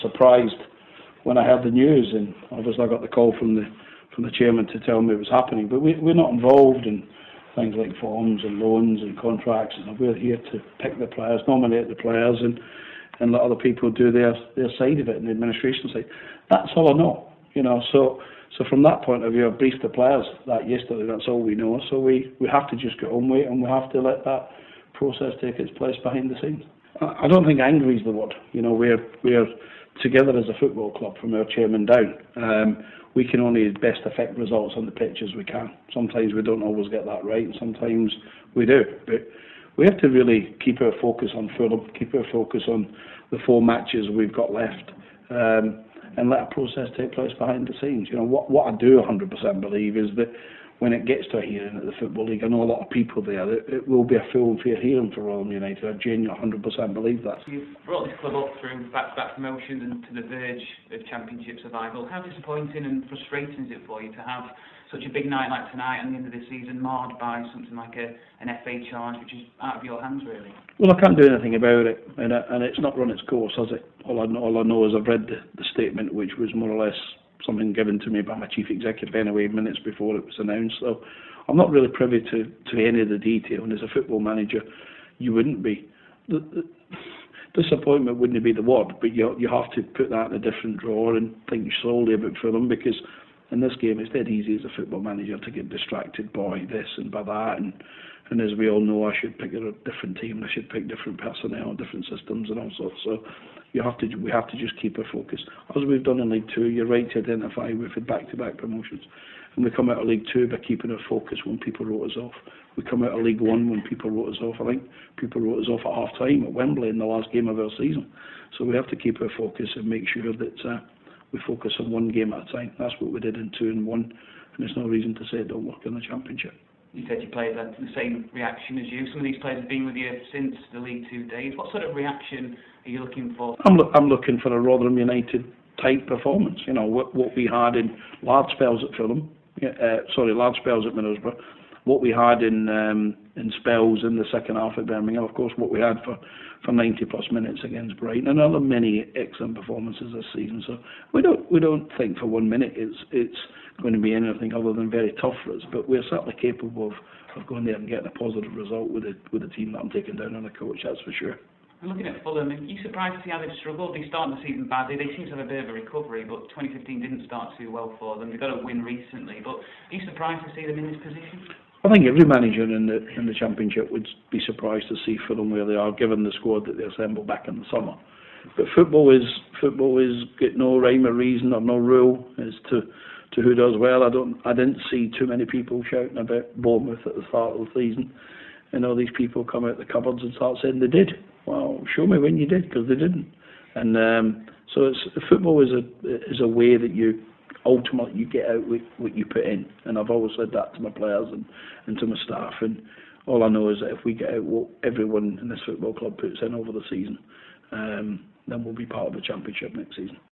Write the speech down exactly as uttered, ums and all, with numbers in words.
Surprised when I heard the news, and obviously I got the call from the from the chairman to tell me it was happening. But we, we're not involved in things like forms and loans and contracts, and we're here to pick the players, nominate the players, and and let other people do their their side of it, and the administration side. That's all I know, you know. So so from that point of view, I briefed the players that yesterday. That's all we know. So we we have to just get on with it, and we have to let that process take its place behind the scenes. I don't think angry is the word. You know, we're we're together as a football club from our chairman down. Um, we can only best affect results on the pitch as we can. Sometimes we don't always get that right, and sometimes we do. But we have to really keep our focus on Fulham, keep our focus on the four matches we've got left, um, and let a process take place behind the scenes. You know, what what I do one hundred percent believe is that when it gets to a hearing at the Football League, I know a lot of people there, it, it will be a full and fair hearing for Rotherham United. I genuinely one hundred percent believe that. You've brought this club up through back-to-back promotions and to the verge of Championship survival. How disappointing and frustrating is it for you to have such a big night like tonight and the end of the season marred by something like a, an F A charge, which is out of your hands, really? Well, I can't do anything about it, and, uh, and it's not run its course, has it? All I, all I know is I've read the, the statement, which was more or less something given to me by my chief executive anyway, minutes before it was announced. So I'm not really privy to, to any of the detail, and as a football manager, you wouldn't be. The, the disappointment wouldn't be the word, but you you have to put that in a different drawer and think solely about Fulham, because in this game it's dead easy as a football manager to get distracted by this and by that, and and as we all know, I should pick a different team, I should pick different personnel, different systems and all sorts. So you have to, we have to just keep our focus. As we've done in League Two, you're right to identify we've had back-to-back promotions. And we come out of League Two by keeping our focus when people wrote us off. We come out of League One when people wrote us off. I think people wrote us off at half-time at Wembley in the last game of our season. So we have to keep our focus and make sure that uh, we focus on one game at a time. That's what we did in two and one. And there's no reason to say it don't work in the Championship. You said your players had the same reaction as you. Some of these players have been with you since the League Two days. What sort of reaction are you looking for? I'm, lo I'm looking for a Rotherham United type performance. You know, what, what we had in large spells at Fulham, uh, sorry, large spells at Middlesbrough, what we had in um, in spells in the second half at Birmingham, of course, what we had for, for ninety plus minutes against Brighton, and other many excellent performances this season. So we don't we don't think for one minute it's it's going to be anything other than very tough for us, but we're certainly capable of, of going there and getting a positive result with the with the team that I'm taking down on the coach, that's for sure. And looking at Fulham, are you surprised to see how they've struggled? They started the season badly, they seem to have a bit of a recovery, but twenty fifteen didn't start too well for them. They got a win recently, but are you surprised to see them in this position? I think every manager in the in the Championship would be surprised to see Fulham where they are, given the squad that they assembled back in the summer. But football is football is got no rhyme or reason or no rule as to to who does well. I don't I didn't see too many people shouting about Bournemouth at the start of the season. And all these people come out the cupboards and start saying they did. Well, show me when you did, because they didn't. And um, so it's football is a is a way that you ultimately you get out with what you put in. And I've always said that to my players and, and to my staff. And all I know is that if we get out what everyone in this football club puts in over the season, um, then we'll be part of the Championship next season.